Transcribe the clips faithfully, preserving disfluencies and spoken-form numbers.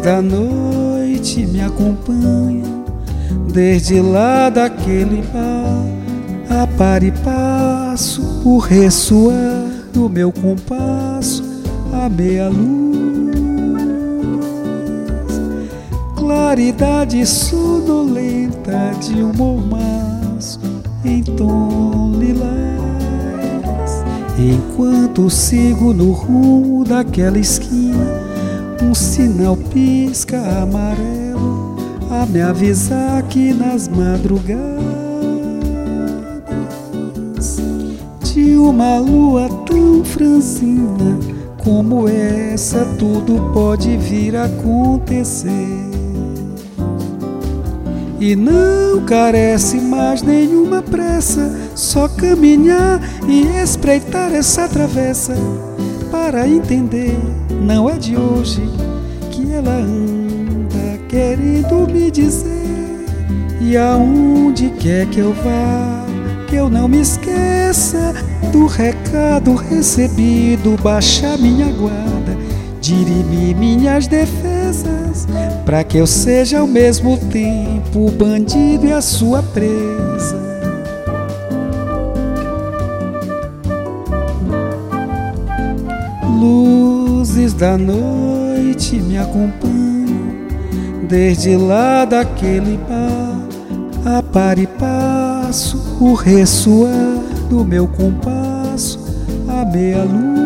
da noite me acompanham, desde lá daquele bar, a par e passo, o ressoar do meu compasso, a meia luz, claridade sonolenta de um mormaço em tom lilás. Enquanto sigo no rumo daquela esquina, um sinal pisca amarelo a me avisar que nas madrugadas de uma lua tão franzina como essa, tudo pode vir a acontecer. E não carece mais nenhuma pressa, só caminhar e espreitar essa travessa para entender, não é de hoje que ela anda querendo me dizer. E aonde quer que eu vá, que eu não me esqueça do recado recebido, baixar minha guarda, dirimir minhas defesas, pra que eu seja ao mesmo tempo o bandido e a sua presa. Luzes da noite me acompanham, desde lá daquele bar, a par e passo, o ressoar do meu compasso, a meia luz,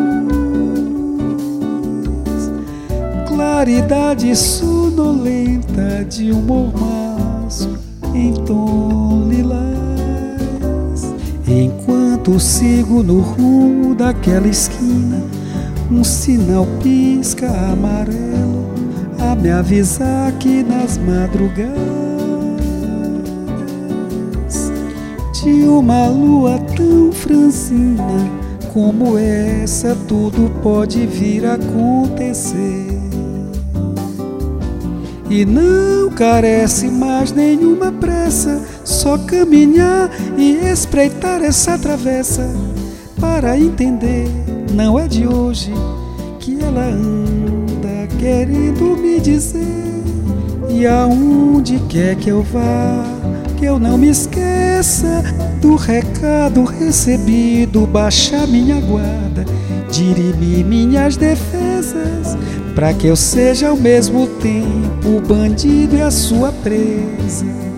claridade sonolenta de um mormaço em tom lilás. Enquanto sigo no rumo daquela esquina, um sinal pisca amarelo a me avisar que nas madrugadas de uma lua tão franzina como essa, tudo pode vir a acontecer. E não carece mais nenhuma pressa, só caminhar e espreitar essa travessa para entender, não é de hoje que ela anda querendo me dizer. E aonde quer que eu vá, que eu não me esqueça do recado recebido, baixar minha guarda, dirimir minhas defesas, pra que eu seja ao mesmo tempo o bandido e a sua presa.